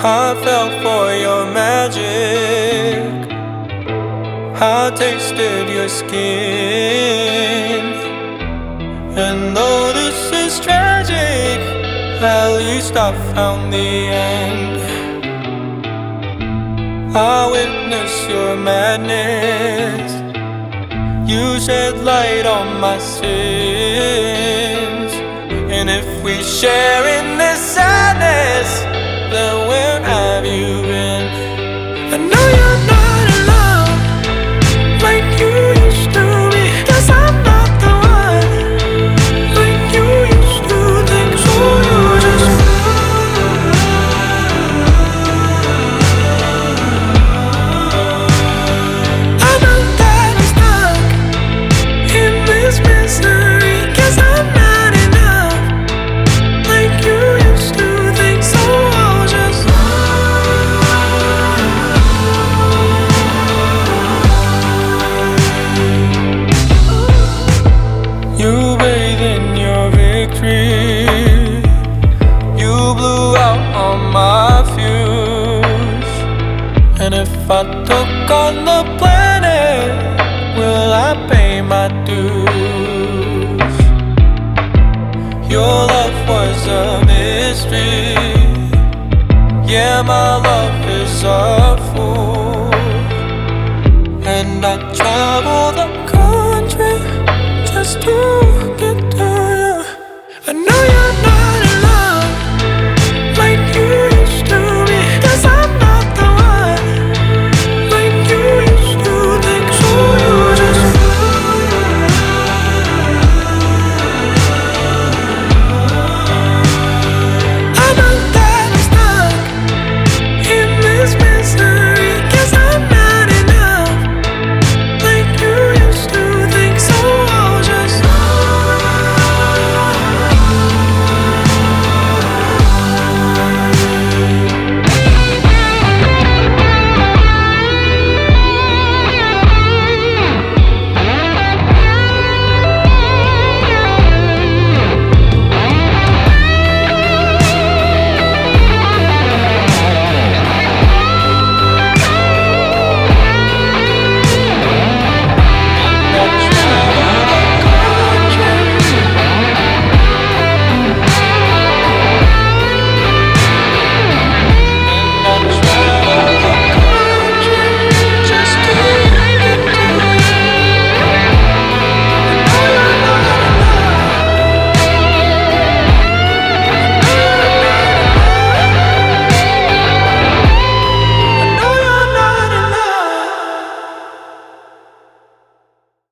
I fell for your magic. I tasted your skin. And though this is tragic, at least I found the end. I witnessed your madness. You shed light on my sins. And if we share in this sadness, then where have you been? I know you're not alone like you used to be. Guess I'm not the one like you used to think. So you just I know that I'm stuck in this misery. Guess I'm not enough like you used to think. So I'll just you bathe in your victory. You blew out all my fuse. And if I took on the planet, will I pay my dues? Your love was a mystery. Yeah, my love is a fool. And I travel the country just to